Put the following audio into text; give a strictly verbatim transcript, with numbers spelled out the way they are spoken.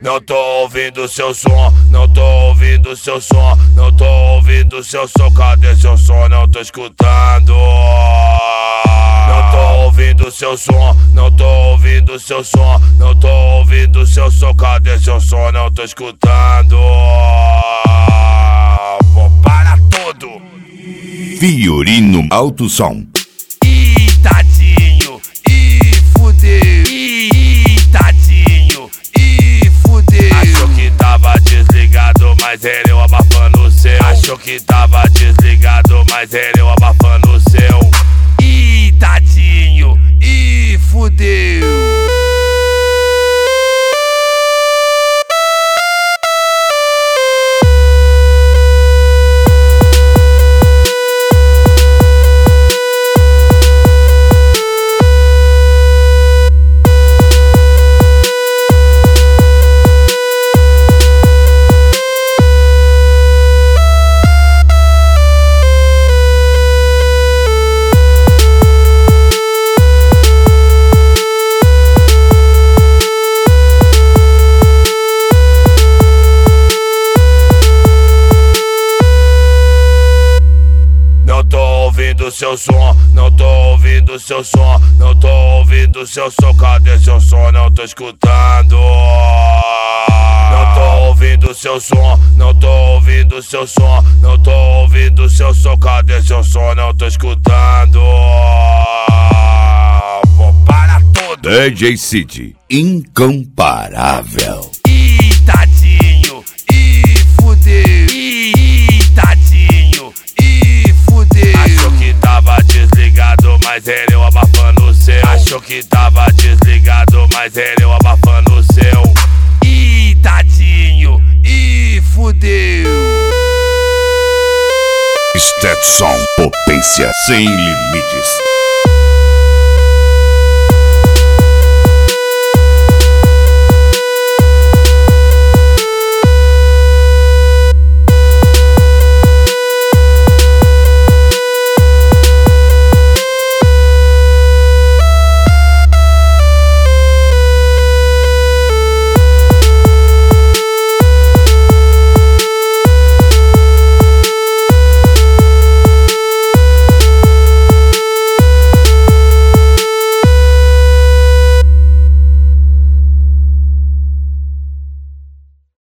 Não tô ouvindo seu som, não tô ouvindo seu som, não tô ouvindo seu som, cadê seu som? Não tô escutando. Não tô ouvindo seu som, não tô ouvindo seu som, não tô ouvindo seu som, cadê seu som? Não tô escutando. Vou para tudo. Fiorino Alto Som. Ih, tadinho, ih, fudeu, ih, tadinho, ih, fudeu. Achou que tava desligado, mas ele abafando o seu. Achou que tava desligado, mas ele abafando o seu. Ih, tadinho, ih, fudeu. Seu som, não tô ouvindo seu som, não tô ouvindo seu som, cadê seu som? Não tô escutando. Não tô ouvindo seu som, não tô ouvindo seu som, não tô ouvindo seu som, cadê seu som? Não tô escutando. Vou para tudo. D J City, incomparável. Ih, tadinho, ih, fudeu, ih, tadinho, ih, fudeu. Achou que tava desligado, mas ele abafando o seu. Achou que tava desligado, mas ele abafando o seu. Ih, tadinho, ih, fudeu. Stetson, potência sem limites.